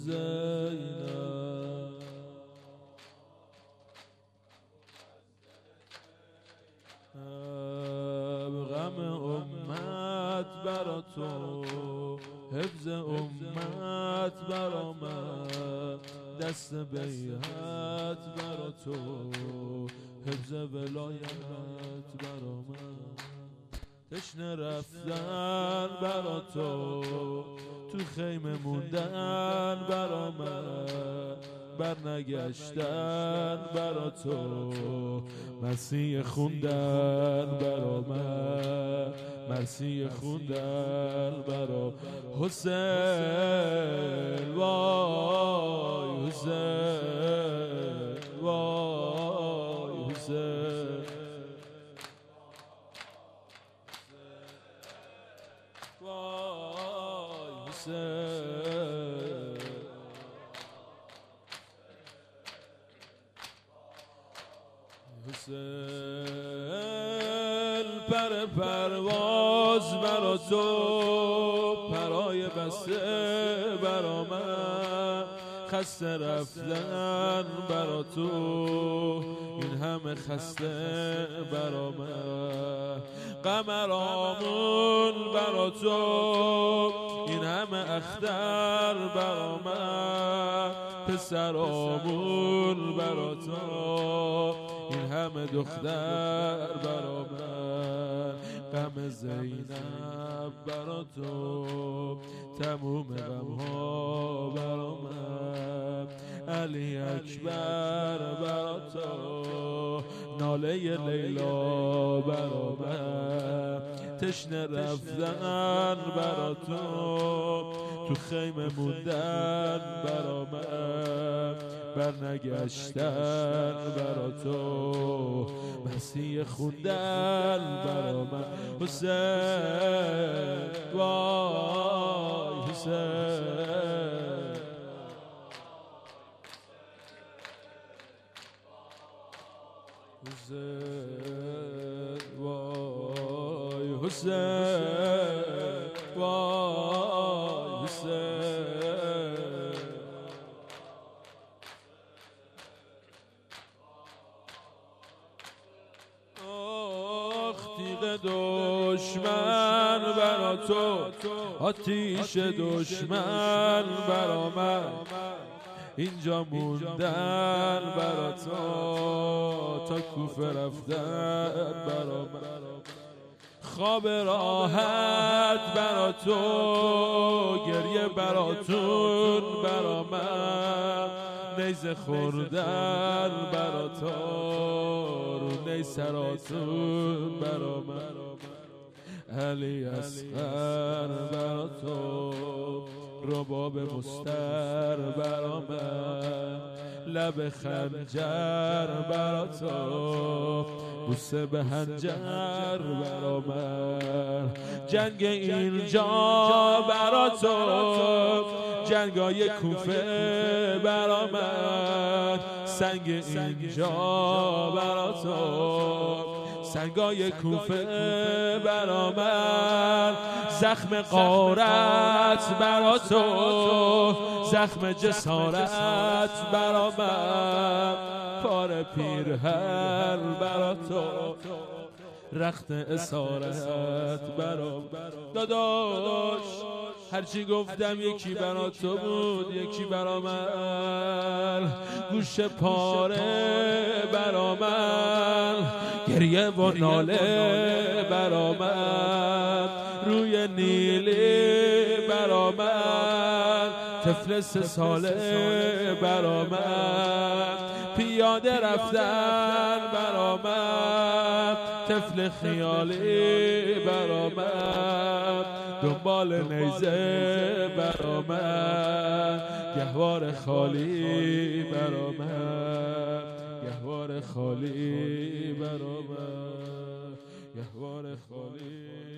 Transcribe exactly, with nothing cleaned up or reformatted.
زینب غم امت برا تو حفظ امت برا من دست بیعت برا تو حفظ ولایت برا من تشنه رفتن برا تو تو خیمه موندن برا من برنگشتن برا تو مسیح خوندن برا من مرسی خوندن برا حسین وای حسین وای حسین وای حسین حسین پر پرواز برا تو پرای بسته برا من خسته رفتن برا تو این همه خسته برا من قمرامون برا تو این همه اختر برا من پسرامون برا تو این همه دختر برا من غم زینب برا تو تموم غمها برا من علی اکبر برا تو ناله لیلا برا من تشنه رفتن برا تو تو خیمه موندن برا من برنگشتن برا تو مسیح خوندن برا من حسین وای حسین حسین وای حسین وای حسین آخ تیغ دشمن برا تو آتیش دشمن برا من اینجا موندن برا تو تا کوفه رفتن برا من خواب راحت برا تو گریه براتون برا من نیزه خوردن برا تو رو نیسراتون برا من علی اصغر برا تو رباب مستر برا من لب خنجر برا تو بوسه به هنجر برا من جنگ اینجا برا تو جنگای کوفه برا من سنگ اینجا برا تو سنگای کوفه برا من زخم غارت برا تو زخم جسارت برا من پار پیرهن برا تو رخت اسارت برا داداش هرچی گفتم یکی برا تو بود یکی برا من گوش پاره برا من گریه و ناله برا من روی نیلی برا من طفل سه ساله برا من پیاده رفتن برا من طفل خیالی برا من دنبال نیزه برا من گهوار خالی برا من گهوار خالی برا من گهوار خالی